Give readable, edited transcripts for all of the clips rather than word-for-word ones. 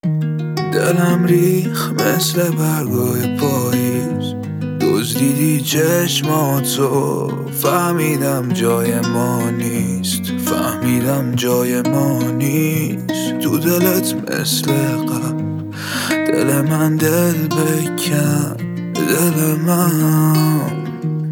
دلم ریخ مثل برگای پاییز، دزدیدی چشماتو، فهمیدم جای ما نیست، فهمیدم جای ما نیست. تو دلت مثل قبل، دل من دل بکن، دل من.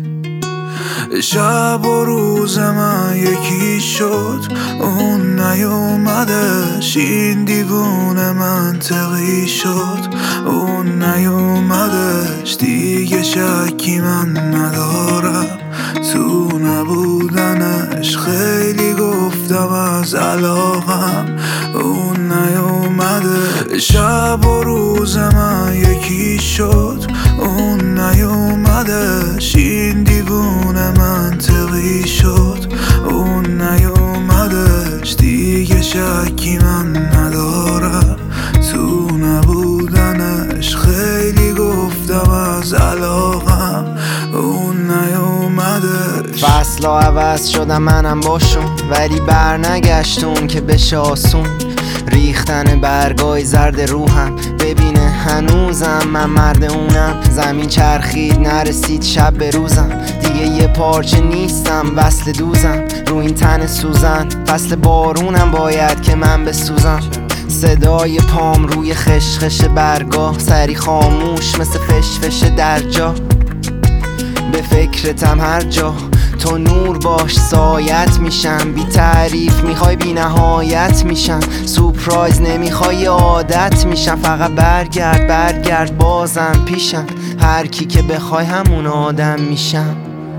شب و روز من یکی شد، اون نیومدش، این دیوونه منطقی شد، اون نیومدش. دیگه شکی من ندارم تو نبودنش، خیلی گفتم از علاقم، اون نیومده. شب و روز من یکی شد، اون نیومدش، این دیوونه منطقی شد، اون نیومدش. دیگه شکی من ندارم تو نبودنش، خیلی گفتم از علاقم، اون نیومدش. فصلا عوض شدم منم باشون، ولی بر نگشتون که بشه آسون. ریختن برگای زرد روحم، ببینه هنوزم من مرد اونم. زمین چرخید نرسید شب به روزم، دیگه یه پارچه نیستم وصل دوزم. رو این تن سوزن فصل بارونم، باید که من بسوزم. صدای پام روی خشخش برگا، سری خاموش مثل فشفش در جا. به فکرتم هر جا، تو نور باش سایت میشم. بی تعریف میخوای بی نهایت میشم، سورپرایز نمیخوای عادت میشم. فقط برگرد برگرد بازم پیشم، هر کی که بخوای همون آدم میشم.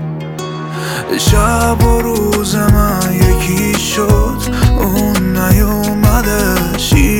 شب و روز من یکی شد، اون نیومدش،